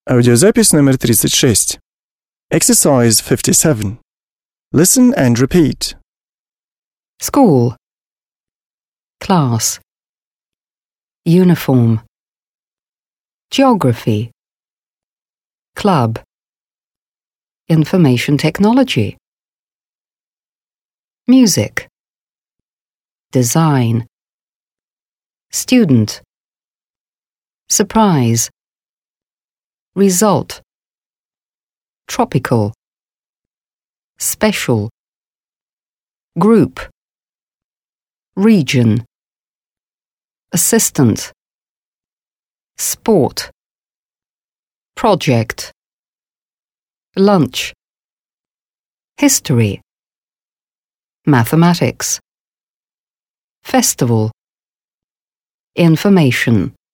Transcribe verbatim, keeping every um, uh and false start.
Аудиозапись номер тридцать шесть. Exercise fifty-seven. Listen and repeat. School. Class. Uniform. Geography. Club. Information technology. Music. Design. Student. Surprise. Result. Tropical. Special. Group. Region. Assistant. Sport. Project. Lunch. History. Mathematics. Festival. Information.